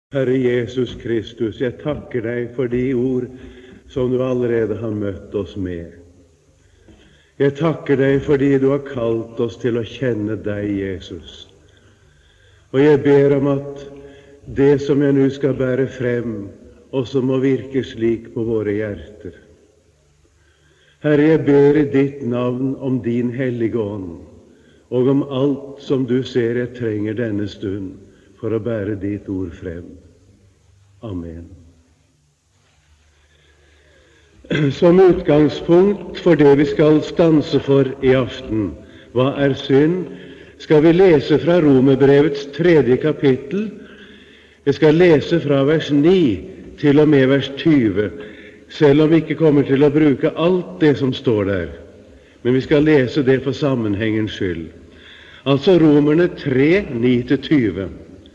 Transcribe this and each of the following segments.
Herre Jesus Kristus, jeg takker deg for de ord som du allerede har møtt oss med. Jeg takker deg fordi du har kalt oss til å kjenne deg, Jesus. Og jeg ber om at det som jeg nå skal bære frem, også må virke slik på våre hjerter. Herre, jeg ber i ditt navn om din hellige ånd, og om alt som du ser jeg trenger denne stund for å bære ditt ord frem. Amen. Som utgangspunkt for det vi skal stanse for i aften, hva er synd, skal vi lese fra Romerbrevets 3. kapittel. Jeg skal lese fra vers 9 til og med vers 20, selv om vi ikke kommer til å bruke alt det som står der. Men vi skal lese det for sammenhengens skyld. Altså Romerne 3, 9-20.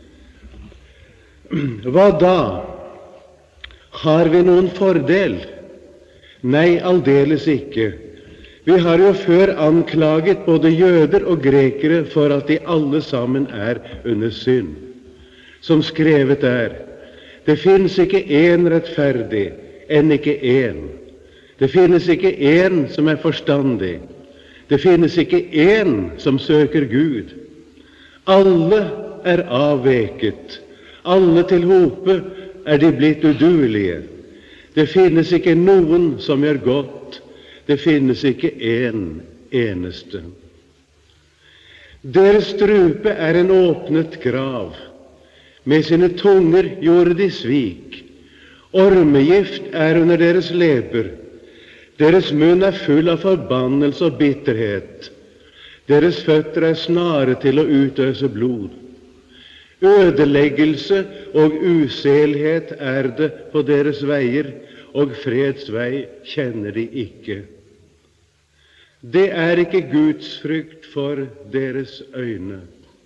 Hva da? Har vi noen fordel? Nei, aldeles ikke. Vi har jo før anklaget både jøder og grekere for at de alle sammen er under synd. Som skrevet er, det finnes ikke én rettferdig, enn ikke én. Det finnes ikke én som er forstandig. Det finnes ikke én som søker Gud. Alle er avveket. Alle til hope er de blitt uduelige. Det finnes ikke noen som gjør godt. Det finnes ikke en eneste. Deres strupe er en åpnet grav. Med sine tunger gjorde de svik. Ormegift er under deres leper. Deres munn er full av forbannelse og bitterhet. Deres føtter er snare til å utøse blod. Ødeleggelse og uselhet er det på deres veier, og freds vei kjenner de ikke. Det er ikke Guds frykt for deres øyne.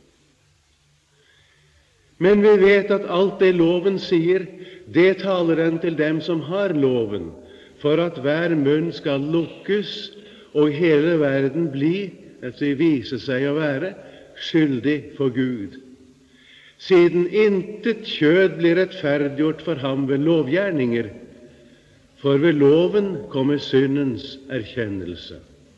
Men vi vet at alt det loven sier, det taler den til dem som har loven, for at hver munn skal lukkes, og hele verden vise seg å være skyldig for Gud. Siden intet kjød blir rettferdiggjort for ham ved lovgjerninger, for ved loven kommer syndens erkjennelse.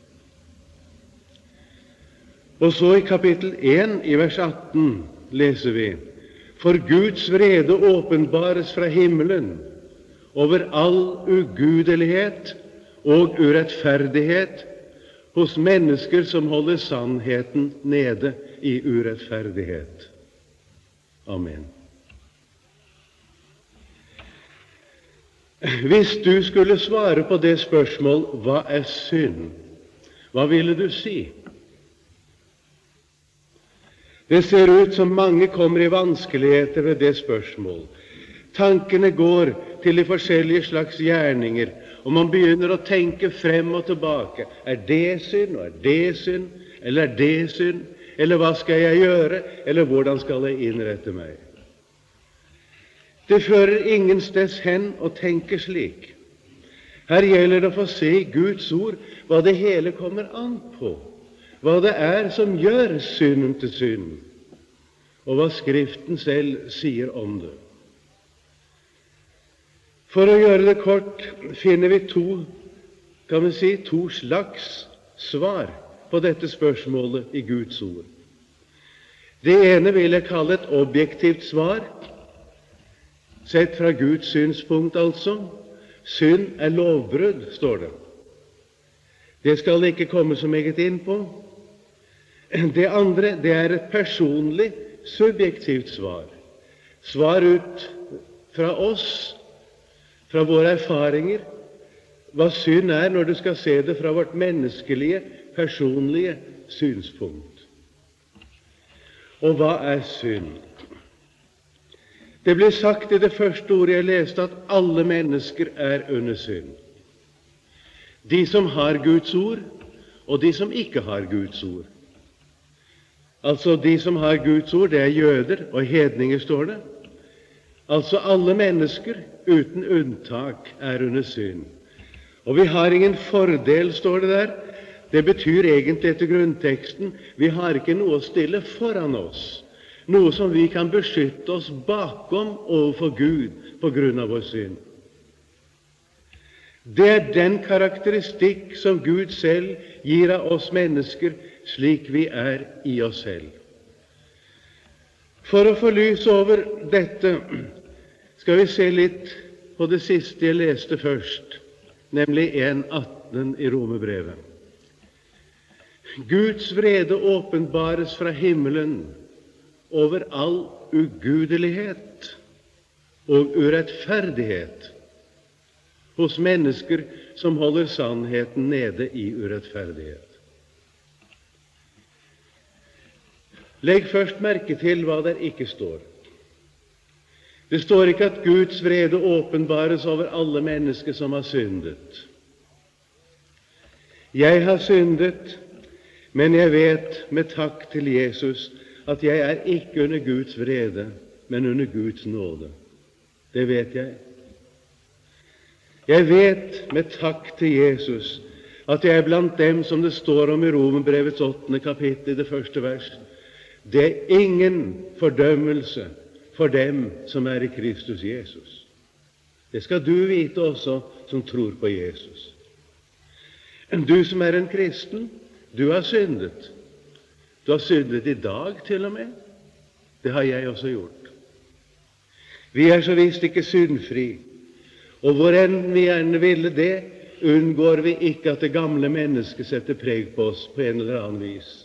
Og så i kapittel 1 i vers 18 leser vi, for Guds vrede åpenbares fra himmelen over all ugudelighet og urettferdighet hos mennesker som holder sannheten nede i urettferdighet. Amen. Hvis du skulle svare på det spørsmål, hva er synd? Hva ville du si? Det ser ut som mange kommer i vanskeligheter ved det spørsmål. Tankene går til de forskjellige slags gjerninger, og man begynner å tenke frem og tilbake. Er det synd, og er det synd, eller er det synd? Eller hva skal jeg gjøre, eller hvordan skal jeg innrette meg? Det fører ingensteds hen å tenke slik. Her gjelder det å få se i Guds ord hva det hele kommer an på, hva det er som gjør synden til synd, og hva Skriften selv sier om det. For å gjøre det kort finner vi to slags svar på dette spørsmålet i Guds ord. Det ene vil jeg kalle et objektivt svar, sett fra Guds synspunkt altså. Synd er lovbrudd, står det. Det skal jeg ikke komme så meget inn på. Det andre, det er et personlig, subjektivt svar. Svar ut fra oss, fra våre erfaringer, hva synd er når du skal se det fra vårt menneskelige, personlige synspunkt. Og hva er synd? Det ble sagt i det første ordet jeg leste at alle mennesker er under synd. De som har Guds ord, og de som ikke har Guds ord. Altså de som har Guds ord, det er jøder og hedninger, står det. Altså alle mennesker uten unntak er under synd. Og vi har ingen fordel, står det der. Det betyr egentlig etter grunnteksten, vi har ikke noe å stille foran oss. noe som vi kan beskytte oss bakom overfor Gud på grunn av vår synd. Det er den karakteristikk som Gud selv gir av oss mennesker, slik vi er i oss selv. For å få lys over dette skal vi se litt på det siste jeg leste først, nemlig 1:18 i Romerbrevet. Guds vrede åpenbares fra himmelen over all ugudelighet og urettferdighet hos mennesker som holder sannheten nede i urettferdighet. Legg først merke til hva der ikke står. Det står ikke at Guds vrede åpenbares over alle mennesker som har syndet. Jeg har syndet, men jeg vet med takk til Jesus at jeg er ikke under Guds vrede, men under Guds nåde. Det vet jeg. Jeg vet med takk til Jesus at jeg er blant dem som det står om i Romerbrevets 8. kapittel, det første vers. Det er ingen fordømmelse for dem som er i Kristus Jesus. Det skal du vite også som tror på Jesus. Du som er en kristen, du har syndet. Du har syndet i dag til og med. Det har jeg også gjort. Vi er så visst ikke syndfri, og hvor enn vi gjerne ville det, unngår vi ikke at det gamle mennesket setter preg på oss på en eller annen vis.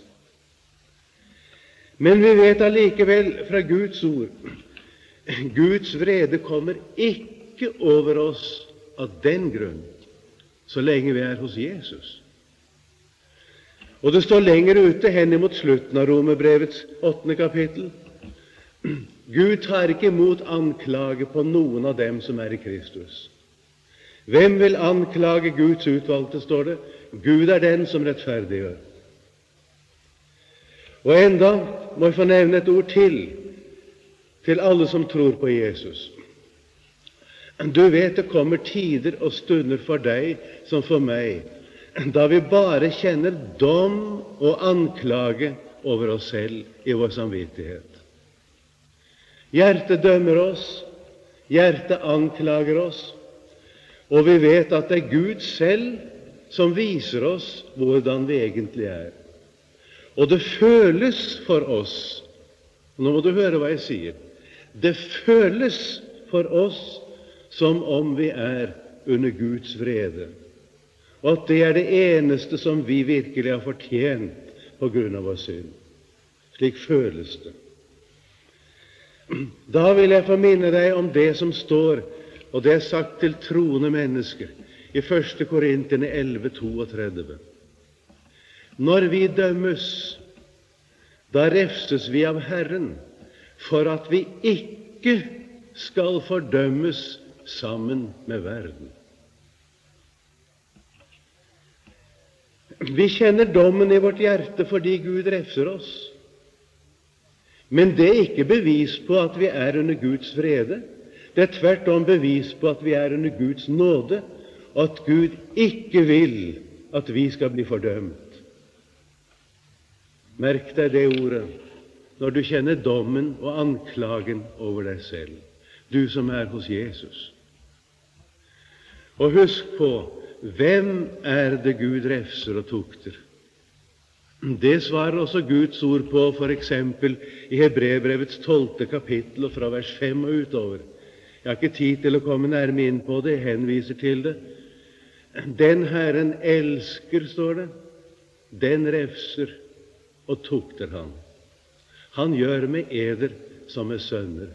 Men vi vet allikevel fra Guds ord, Guds vrede kommer ikke over oss av den grunn, så lenge vi er hos Jesus. Og det står lenger ute hen imot slutten av Romerbrevets 8. kapittel. Gud tar ikke imot anklage på noen av dem som er i Kristus. Hvem vil anklage Guds utvalgte, står det? Gud er den som rettferdiggjør. Og enda må jeg få nevne et ord til alle som tror på Jesus. Du vet det kommer tider og stunder for deg som for meg, da vi bare kjenner dom og anklage over oss selv i vår samvittighet. Hjertet dømmer oss, hjertet anklager oss, og vi vet at det er Gud selv som viser oss hvordan vi egentlig er. Og det føles for oss, nå må du høre hva jeg sier, det føles for oss som om vi er under Guds vrede, og at det er det eneste som vi virkelig har fortjent på grunn av vår synd. Slik føles det. Da vil jeg få minne deg om det som står, og det er sagt til troende mennesker i 1. Korinterne 11:32. Når vi dømmes, da refses vi av Herren, for at vi ikke skal fordømmes sammen med verden. Vi kjenner dommen i vårt hjerte fordi Gud refser oss. Men det er ikke bevis på at vi er under Guds vrede. Det er tvert om bevis på at vi er under Guds nåde, og at Gud ikke vil at vi skal bli fordømt. Merk deg det ordet når du kjenner dommen og anklagen over deg selv, du som er hos Jesus. Og husk på, hvem er det Gud refser og tukter? Det svarer også Guds ord på, for eksempel i Hebreerbrevets 12. kapittel og fra vers 5 og utover. Jeg har ikke tid til å komme nærmere inn på det, jeg henviser til det. Den Herren elsker, står det, den refser og tukter han. Han gjør med eder som med sønner.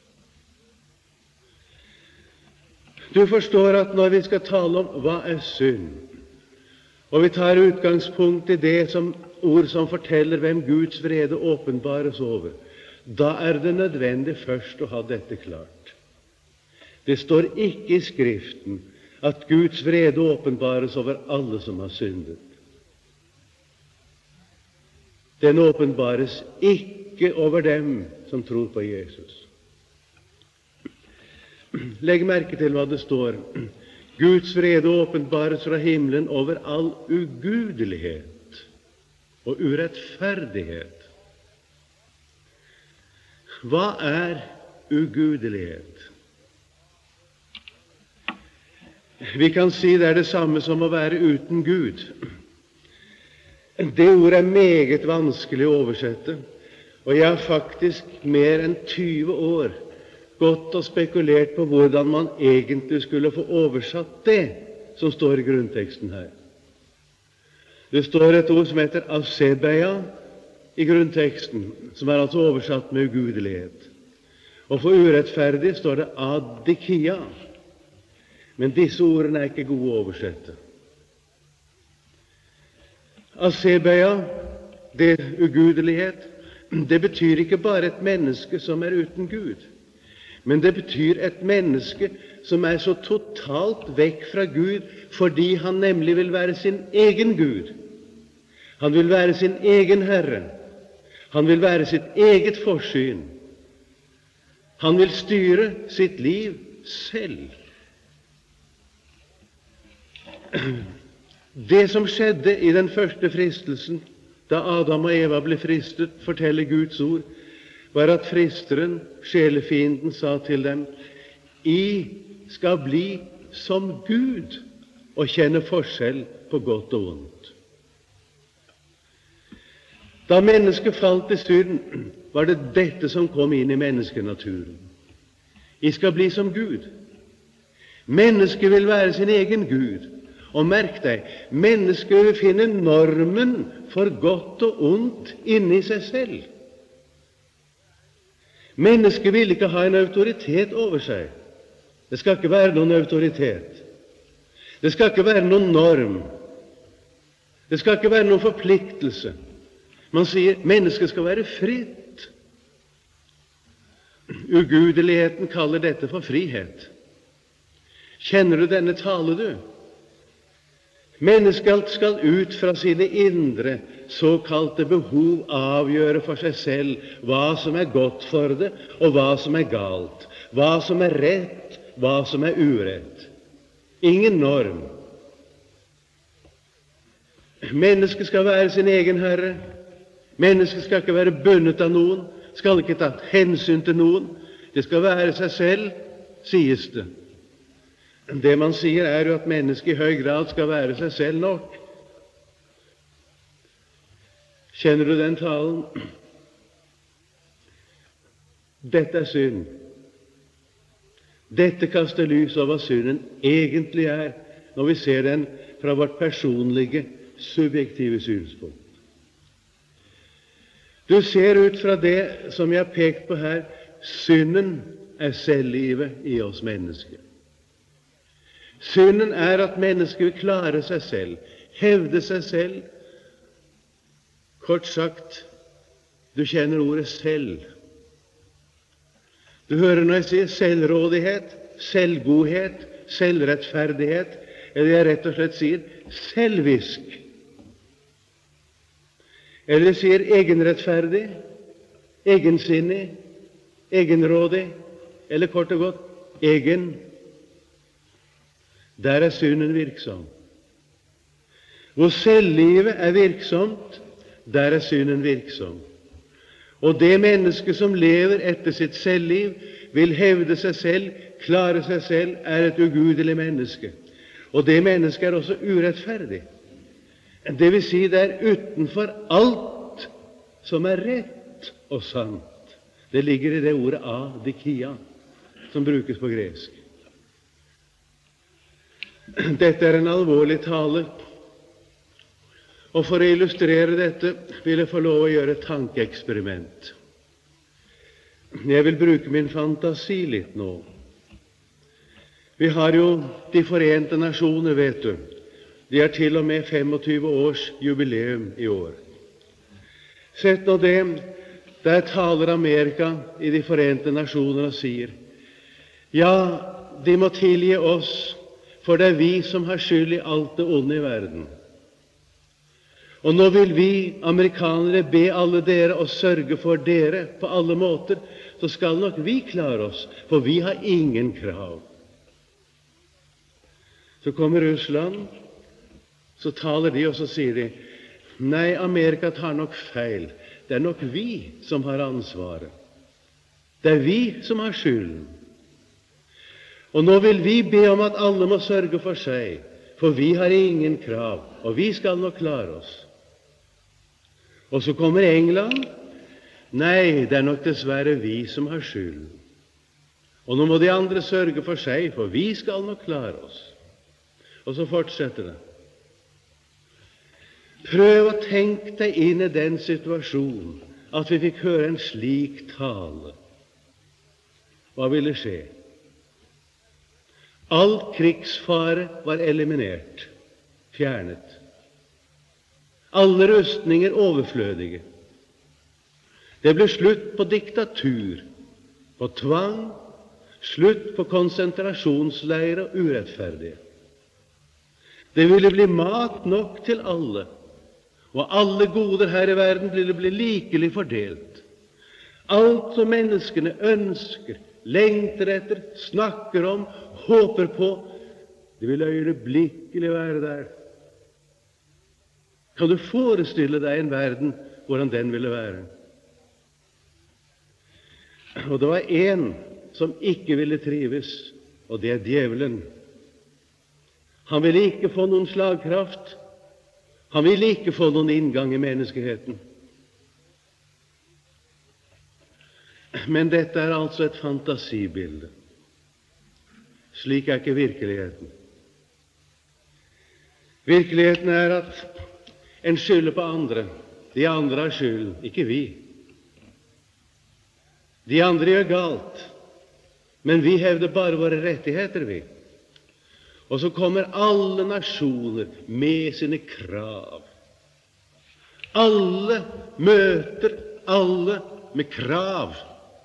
Du forstår at når vi skal tale om hva er synd, og vi tar utgangspunkt i det som ord som forteller hvem Guds vrede åpenbares over, da er det nødvendig først å ha dette klart. Det står ikke i Skriften at Guds vrede åpenbares over alle som har syndet. Den åpenbares ikke over dem som tror på Jesus. Legg merke til hva det står. Guds vrede åpenbares fra himmelen over all ugudelighet og urettferdighet. Hva er ugudelighet? Vi kan si det er det samme som å være uten Gud. Det ordet er meget vanskelig å oversette, og jeg har faktisk mer enn 20 år gått og spekulert på hvordan man egentlig skulle få oversatt det som står i grunnteksten her. Det står et ord som heter asebeia i grunnteksten, som er altså oversatt med ugudelighet. Og for urettferdig står det adikia. Men disse ordene er ikke gode å oversette. Asebeia, det ugudelighet, det betyr ikke bare et menneske som er uten Gud, men det betyr et menneske som er så totalt vekk fra Gud fordi han nemlig vil være sin egen Gud. Han vil være sin egen herre. Han vil være sitt eget forsyn. Han vil styre sitt liv selv. Det som skjedde i den første fristelsen, da Adam og Eva ble fristet, forteller Guds ord, var at fristeren, sjelefienden, sa til dem: I skal bli som Gud og kjenne forskjell på godt og ondt. Da mennesket falt i synd, var det dette som kom inn i menneskenaturen. I skal bli som Gud. Mennesket vil være sin egen Gud. Og merk deg, mennesket vil finne normen for godt og ondt inni seg selv. Mennesket vil ikke ha en autoritet over seg. Det skal ikke være noen autoritet. Det skal ikke være noen norm. Det skal ikke være noen forpliktelse. Man sier mennesket skal være fritt. Ugudeligheten kaller dette for frihet. Kjenner du denne tale, du? Mennesket skal ut fra sine indre, såkalte behov avgjøre for seg selv hva som er godt for det, og hva som er galt, hva som er rett, hva som er urett. Ingen norm. Mennesket skal være sin egen herre. Mennesket skal ikke være bundet av noen, skal ikke ta hensyn til noen. Det skal være seg selv, sies det. Det man sier, er jo at mennesket i høy grad skal være seg selv nok. Kjenner du den talen? Dette er synd. Dette kaster lys over hva synden egentlig er, når vi ser den fra vårt personlige, subjektive synspunkt. Du ser ut fra det som jeg har pekt på her, synden er selvlivet i oss mennesker. Synden er at mennesket vil klare seg selv, hevde seg selv. Kort sagt, du kjenner ordet selv. Du hører når jeg sier selvrådighet, selvgodhet, selvrettferdighet, eller jeg rett og slett sier selvisk. Eller jeg sier egenrettferdig, egensinnig, egenrådig, eller kort og godt egen. Der er synden virksom. Hvor selvlivet er virksomt, der er synden virksom. Og det menneske som lever etter sitt selvliv, vil hevde seg selv, klare seg selv, er et ugudelig menneske. Og det mennesket er også urettferdig. Det vil si, det er utenfor alt som er rett og sant. Det ligger i det ordet adikia, som brukes på gresk. Dette er en alvorlig tale, og for å illustrere dette vil jeg få lov å gjøre et tankeeksperiment. Jeg vil bruke min fantasi litt nå. Vi har jo De forente nasjoner, vet du. De har til og med 25 års jubileum i år. Sett nå det, der taler Amerika i De forente nasjoner og sier: ja, de må tilgi oss, for det er vi som har skyld i alt det onde i verden. Og nå vil vi amerikanere be alle dere og sørge for dere på alle måter, så skal nok vi klare oss, for vi har ingen krav. Så kommer Russland, så taler de, og så sier de: nei, Amerika tar nok feil. Det er nok vi som har ansvaret. Det er vi som har skylden. Og nå vil vi be om at alle må sørge for seg, for vi har ingen krav, og vi skal nok klare oss. Og så kommer England. Nei, det er nok dessverre vi som har skylden. Og nå må de andre sørge for seg, for vi skal nok klare oss. Og så fortsetter det. Prøv å tenke deg inn i den situasjonen at vi fikk høre en slik tale. Hva ville skje? All krigsfare var eliminert, fjernet. Alle rustninger overflødige. Det ble slutt på diktatur, på tvang, slutt på konsentrasjonsleirer og urettferdighet. Det ville bli mat nok til alle, og alle goder her i verden ville bli likelig fordelt. Alt som menneskene ønsker, lengter etter, snakker om, håper på, det vil øyeblikkelig være der. Kan du forestille deg en verden hvordan den ville være? Og det var en som ikke ville trives, og det er djevelen. Han ville ikke få noen slagkraft. Han ville ikke få noen inngang i menneskeheten. Men dette er altså et fantasibilde. Slik er ikke virkeligheten. Virkeligheten er at en skylder på andre. De andre har skylden, ikke vi. De andre gjør galt, men vi hevder bare våre rettigheter, vi. Og så kommer alle nasjoner med sine krav. Alle møter alle med krav.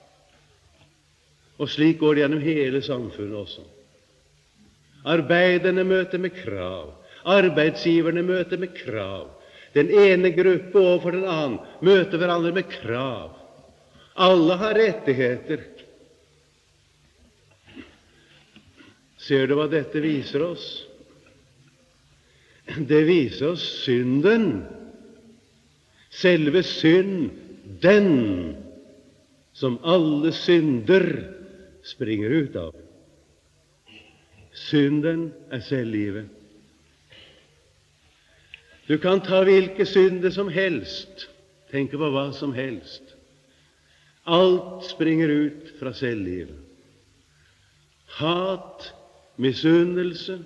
Og slik går det gjennom hele samfunnet også. Arbeiderne møter med krav. Arbeidsgiverne møter med krav. Den ene gruppe overfor den annen møter hverandre med krav. Alle har rettigheter. Ser du hva dette viser oss? Det viser oss synden. Selve synd, den som alle synder springer ut av. Synden er selvlivet. Du kan ta hvilke synder som helst, tenke på hva som helst. Alt springer ut fra selvlivet. Hat, misunnelse,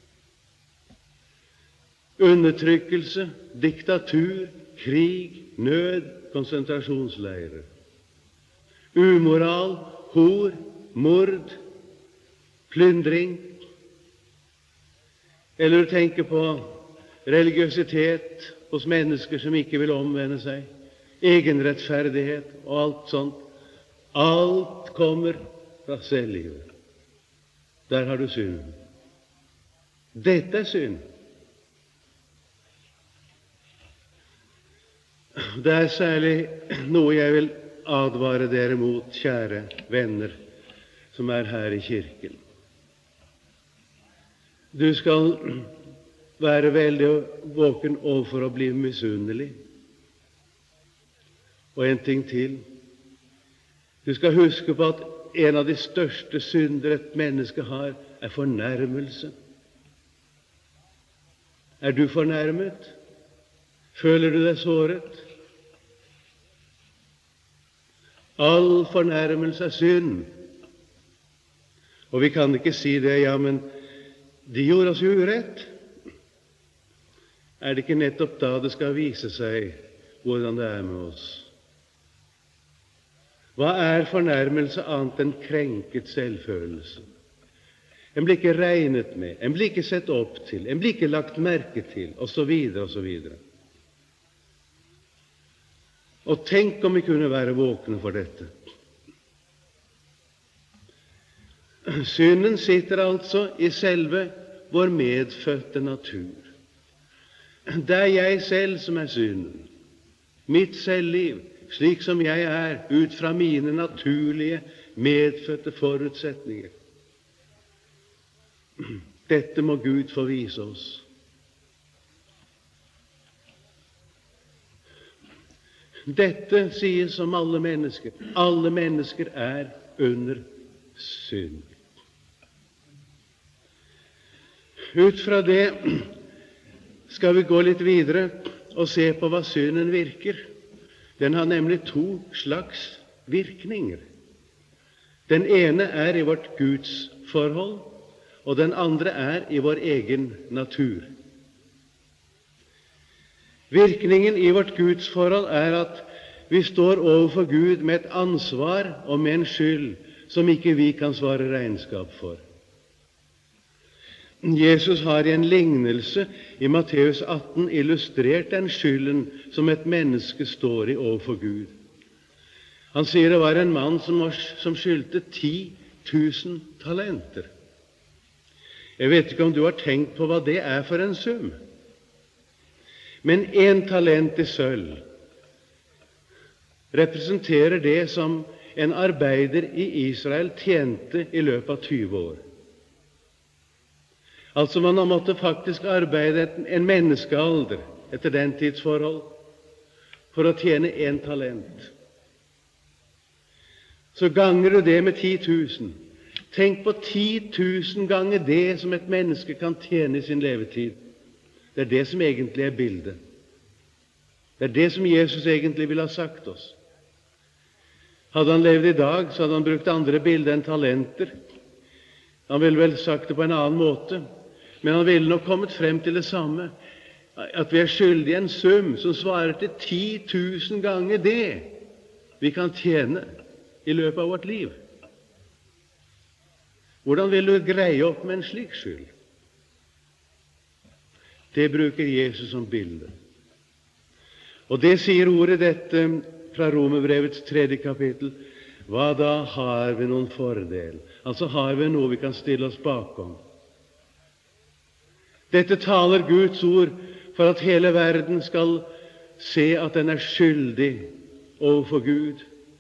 undertrykkelse, diktatur, krig, nød, konsentrasjonsleirer. Umoral, hor, mord, plyndring. Eller du tenker på religiøsitet hos mennesker som ikke vil omvende seg, egenrettferdighet og alt sånt. Alt kommer fra selvlivet. Der har du synden. Dette er synd. Det er særlig noe jeg vil advare dere mot, kjære venner som er her i kirken. Du skal være veldig våken overfor å bli misunnelig. Og en ting til. Du skal huske på at en av de største synder et menneske har, er fornærmelse. Er du fornærmet? Føler du deg såret? All fornærmelse er synd. Og vi kan ikke si det, ja, men de gjorde oss urett. Er det ikke nettopp da det skal vise seg hvordan det er med oss? Hva er fornærmelse annet enn krenket selvfølelse? En blir ikke regnet med, en blir ikke sett opp til, en blir ikke lagt merke til, osv., osv. Og tenk om vi kunne være våkne for dette. Synden sitter altså i selve vår medfødte natur. Det er jeg selv som er synden. Mitt selvliv, slik som jeg er, ut fra mine naturlige, medfødte forutsetninger. Dette må Gud få vise oss. Dette sies om alle mennesker. Alle mennesker er under synd. Ut fra det skal vi gå litt videre og se på hva synden virker. Den har nemlig to slags virkninger. Den ene er i vårt gudsforhold, og den andre er i vår egen natur. Virkningen i vårt gudsforhold er at vi står overfor Gud med et ansvar og med en skyld som ikke vi kan svare regnskap for. Jesus har i en lignelse i Matteus 18 illustrert den skylden som et menneske står i overfor Gud. Han sier det var en mann som skyldte 10 000 talenter. Jeg vet ikke om du har tenkt på hva det er for en sum. Men 1 talent i sølv representerer det som en arbeider i Israel tjente i løpet av 20 år. Altså man har måttet faktisk arbeide en menneskealder etter den tidsforhold for å tjene 1 talent. Så ganger du det med 10 000. Tenk på 10 000 ganger det som et menneske kan tjene i sin levetid. Det er det som egentlig er bildet. Det er det som Jesus egentlig ville ha sagt oss. Hadde han levd i dag, så hadde han brukt andre bilder enn talenter. Han ville vel sagt det på en annen måte, men han ville nok kommet frem til det samme, at vi er skyldige en sum som svarer til 10 000 ganger det vi kan tjene i løpet av vårt liv. Hvordan vil du greie opp med en slik skyld? Det bruker Jesus som bilde. Og det sier ordet dette fra Romerbrevets 3. kapittel. Hva da? Har vi noen fordel? Altså har vi noe vi kan stille oss bakom. Dette taler Guds ord for at hele verden skal se at den er skyldig overfor Gud.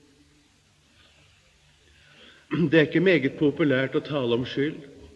Det er ikke meget populært å tale om skyld,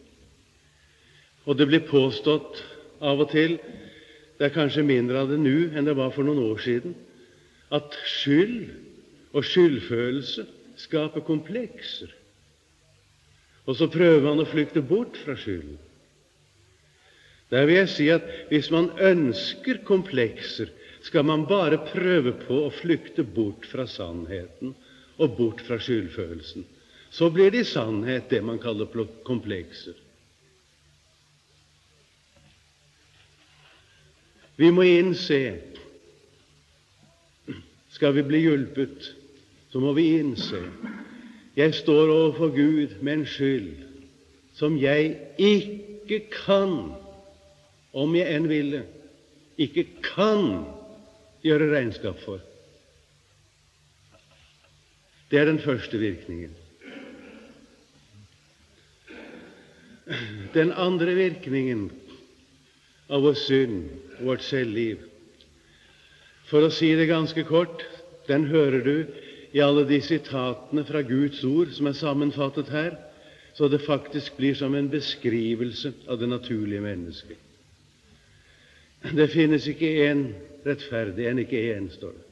og det blir påstått av og til, det er kanskje mindre av det nå enn det var for noen år siden, at skyld og skyldfølelse skaper komplekser. Og så prøver man å flykte bort fra skylden. Der vil jeg si at hvis man ønsker komplekser, skal man bare prøve på å flykte bort fra sannheten og bort fra skyldfølelsen. Så blir det i sannhet det man kaller komplekser. Vi må innse, skal vi bli hjulpet, så må vi innse, jeg står overfor Gud med en skyld som jeg ikke kan, om jeg enn ville, ikke kan gjøre regnskap for. Det er den første virkningen. Den andre virkningen av vår synd, vårt selvliv, for å si det ganske kort, den hører du i alle de sitatene fra Guds ord som er sammenfattet her, så det faktisk blir som en beskrivelse av det naturlige mennesket. Det finnes ikke en rettferdig, enn ikke en, står det.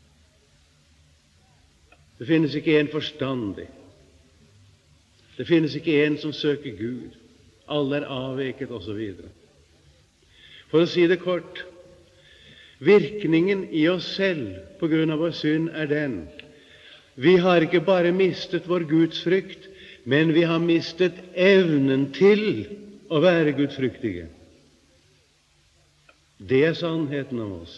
Det finnes ikke en forstandig. Det finnes ikke en som søker Gud. Alle er avveket, osv. For å si det kort, virkningen i oss selv på grunn av vår synd er den: vi har ikke bare mistet vår gudsfrykt, men vi har mistet evnen til å være gudfryktige. Det er sannheten om oss.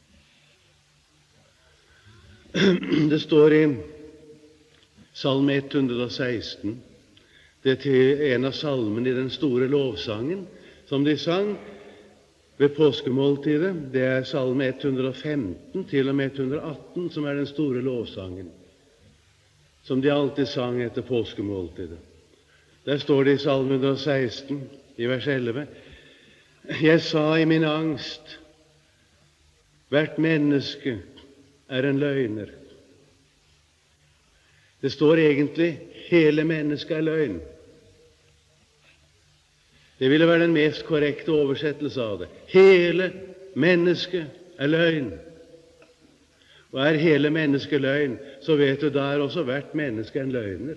Det står i Salme 116, det er til en av salmene i den store lovsangen som de sang ved påskemåltidet. Det er Salme 115 til og med 118 som er den store lovsangen, som de alltid sang etter påskemåltidet. Der står det i Salme 116, i vers 11, jeg sa i min angst, hvert menneske er en løgner. Det står egentlig, hele mennesket er løgn. Det ville være den mest korrekte oversettelse av det. Hele mennesket er løgn. Og er hele mennesket løgn, så vet du, da er også hvert menneske en løgner.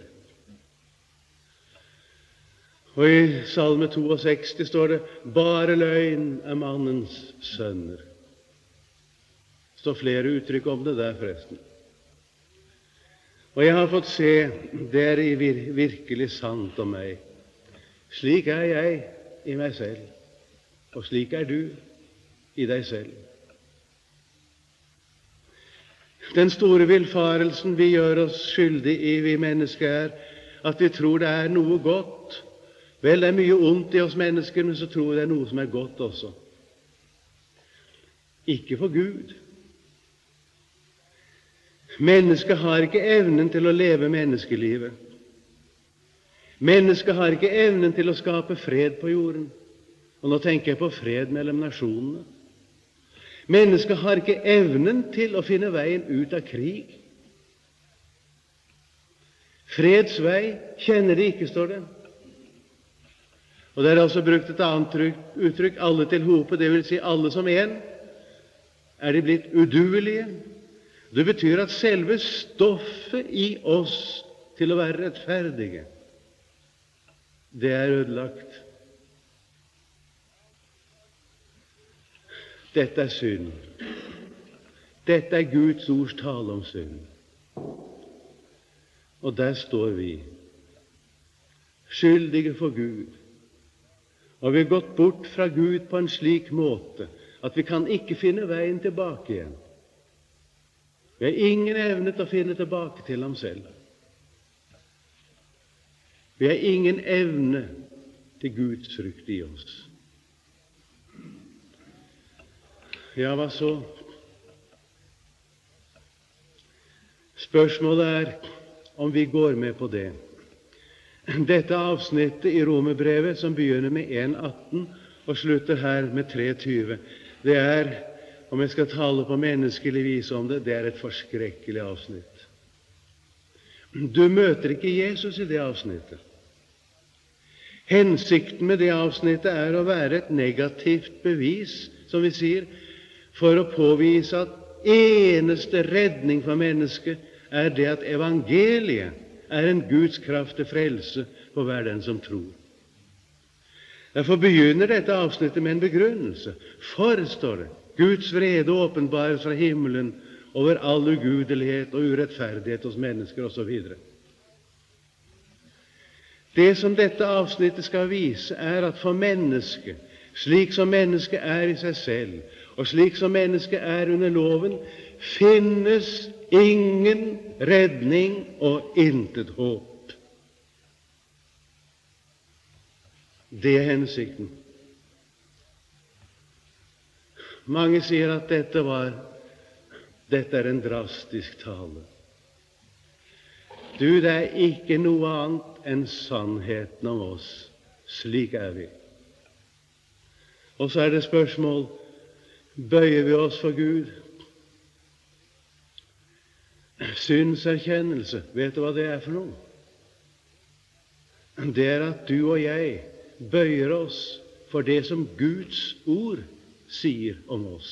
Og i Salme 62 står det: bare løgn er mannens sønner. Det står flere uttrykk om det der, forresten. Og jeg har fått se, det er virkelig sant om meg. Slik er jeg i meg selv, og slik er du i deg selv. Den store villfarelsen vi gjør oss skyldig i, vi mennesker, er at vi tror det er noe godt. Vel, det er mye ondt i oss mennesker, men så tror vi det er noe som er godt også. Ikke for Gud. Mennesket har ikke evnen til å leve menneskelivet. Mennesket har ikke evnen til å skape fred på jorden. Og nå tenker jeg på fred mellom nasjonene. Mennesket har ikke evnen til å finne veien ut av krig. Freds vei kjenner de ikke, står det. Og det er altså brukt et annet uttrykk, alle til hope, det vil si alle som en. Er de blitt uduelige? Det betyr at selve stoffet i oss til å være rettferdige, det er ødelagt. Dette er synd. Dette er Guds ords tale om synd. Og der står vi, skyldige for Gud. Og vi har gått bort fra Gud på en slik måte at vi kan ikke finne veien tilbake igjen. Vi har ingen evne til å finne tilbake til ham selv. Vi har ingen evne til Guds frykt i oss. Ja, hva så? Spørsmålet er om vi går med på det. Dette avsnittet i Romerbrevet, som begynner med 1,18 og slutter her med 3,20, det er, om jeg skal tale på menneskelig vis om det, det er et forskrekkelig avsnitt. Du møter ikke Jesus i det avsnittet. Hensikten med det avsnittet er å være et negativt bevis, som vi sier, for å påvise at eneste redning for mennesket er det at evangeliet er en Guds kraft til frelse for hver den som tror. Derfor begynner dette avsnittet med en begrunnelse. For, står det, Guds vrede åpenbares fra himmelen over all ugudelighet og urettferdighet hos mennesker, osv. Det som dette avsnittet skal vise, er at for mennesket, slik som mennesket er i seg selv, og slik som mennesket er under loven, finnes ingen redning og intet håp. Det er hensikten. Mange sier at dette er en drastisk tale. Du, det er ikke noe annet enn sannheten om oss. Slik er vi. Og så er det spørsmål, bøyer vi oss for Gud? Synserkjennelse, vet du hva det er for noe? Det er at du og jeg bøyer oss for det som Guds ord sier om oss.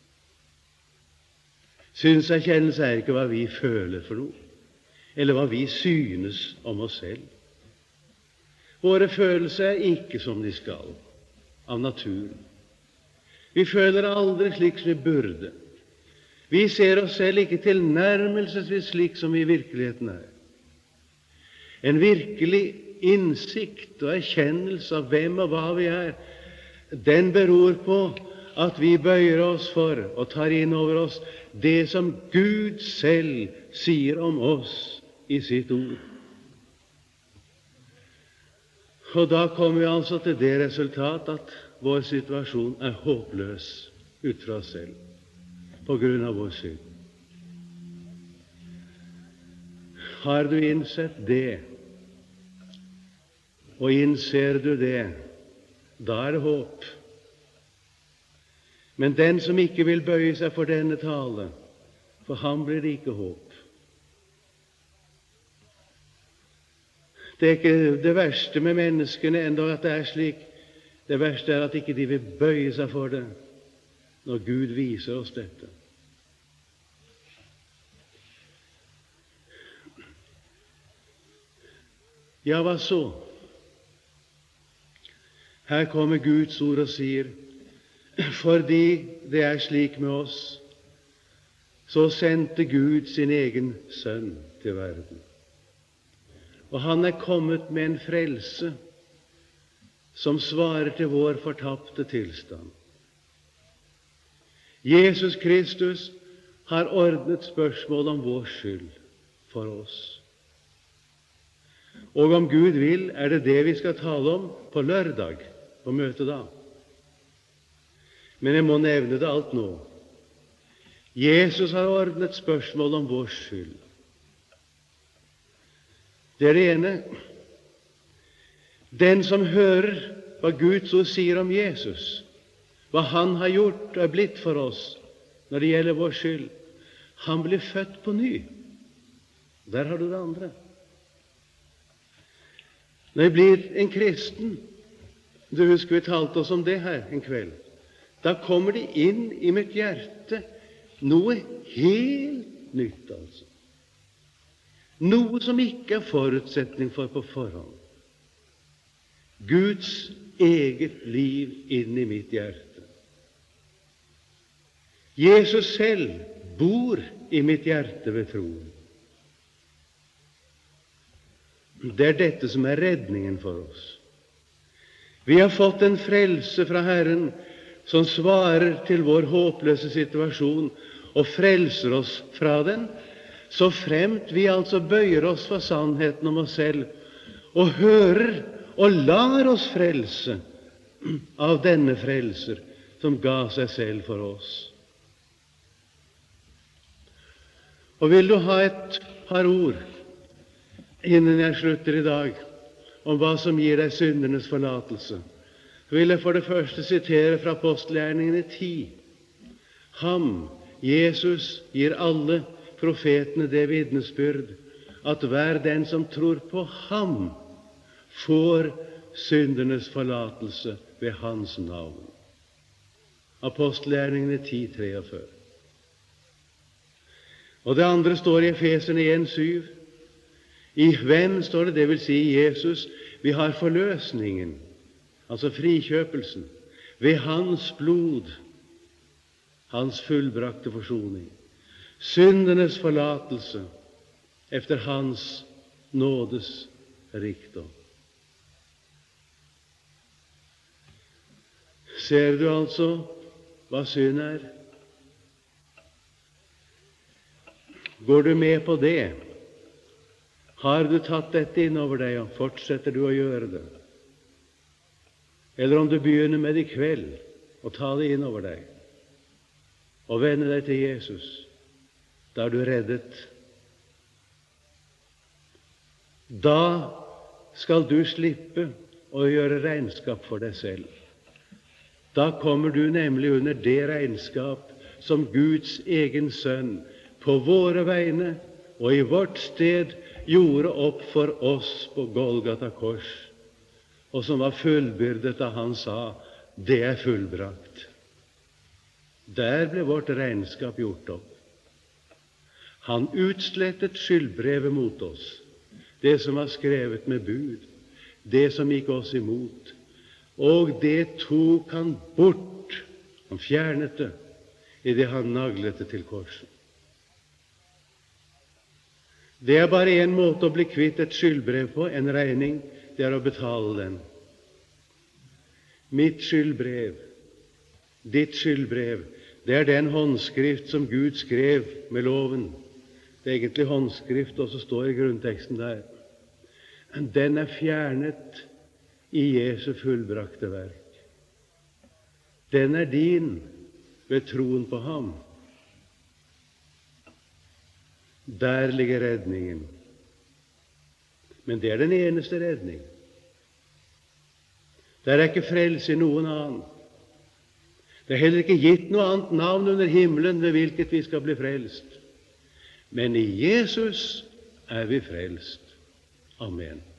Synserkjennelse er ikke hva vi føler for noe, eller hva vi synes om oss selv. Våre følelser er ikke som de skal, av naturen. Vi føler aldri slik som vi burde. Vi ser oss selv ikke tilnærmelsesvis slik som vi i virkeligheten er. En virkelig innsikt og erkjennelse av hvem og hva vi er, den beror på at vi bøyer oss for og tar inn over oss det som Gud selv sier om oss i sitt ord. Og da kommer vi altså til det resultat at vår situasjon er håpløs ut fra oss selv, på grunn av vår synd. Har du innsett det, og innser du det, da er det håp. Men den som ikke vil bøye seg for denne tale, for ham blir det ikke håp. Det er ikke det verste med menneskene enda at det er slik. Det verste er at ikke de vil bøye seg for det når Gud viser oss dette. Ja, hva så? Her kommer Guds ord og sier, fordi det er slik med oss, så sendte Gud sin egen sønn til verden. Og han er kommet med en frelse som svarer til vår fortapte tilstand. Jesus Kristus har ordnet spørsmål om vår skyld for oss. Og om Gud vil, er det det vi skal tale om på lørdag, på møtet da. Men jeg må nevne det alt nå. Jesus har ordnet spørsmål om vår skyld. Det er det ene. Den som hører hva Guds ord sier om Jesus, hva han har gjort og er blitt for oss når det gjelder vår skyld, han blir født på ny. Der har du det andre. Når jeg blir en kristen, du husker vi talte oss om det her en kveld, da kommer det inn i mitt hjerte noe helt nytt, altså. Noe som ikke er forutsetning for på forhånd. Guds eget liv inn i mitt hjerte. Jesus selv bor i mitt hjerte ved troen. Det er dette som er redningen for oss. Vi har fått en frelse fra Herren som svarer til vår håpløse situasjon og frelser oss fra den, så fremt vi altså bøyer oss for sannheten om oss selv og hører og lar oss frelse av denne frelser som ga seg selv for oss. Og vil du ha et par ord innen jeg slutter i dag om hva som gir deg syndernes forlatelse, så vil jeg for det første sitere fra apostelgjerningene 10. Ham, Jesus, gir alle profetene det vitnesbyrd at hver den som tror på ham, får syndernes forlatelse ved hans navn. Apostelgjerningene 10:43. Og det andre står i Efeserne 1:7. I hvem, står det, det vil si i Jesus, vi har forløsningen, altså frikjøpelsen, ved hans blod, hans fullbrakte forsoning, syndenes forlatelse efter hans nådes rikdom. Ser du altså hva synd er? Går du med på det? Har du tatt dette inn over deg, og fortsetter du å gjøre det? Eller om du begynner med det i kveld, og ta det inn over deg, og vende deg til Jesus, da er du reddet. Da skal du slippe å gjøre regnskap for deg selv. Da kommer du nemlig under det regnskap som Guds egen sønn på våre vegne og i vårt sted gjorde opp for oss på Golgata kors, og som var fullbyrdet da han sa, det er fullbrakt. Der ble vårt regnskap gjort opp. Han utslettet skyldbrevet mot oss, det som var skrevet med bud, det som gikk oss imot, og det tok han bort. Han fjernet det i det han naglet det til korset. Det er bare en måte å bli kvitt et skyldbrev på, en regning, det er å betale den. Mitt skyldbrev, ditt skyldbrev, det er den håndskrift som Gud skrev med loven. Det er egentlig håndskrift, og så står i grunnteksten der. Den er fjernet i Jesu fullbrakte verk. Den er din ved troen på ham. Der ligger redningen. Men det er den eneste redning. Det er ikke frelse i noen annen. Det er heller ikke gitt noe annet navn under himmelen ved hvilket vi skal bli frelst. Men i Jesus er vi frelst. Amen.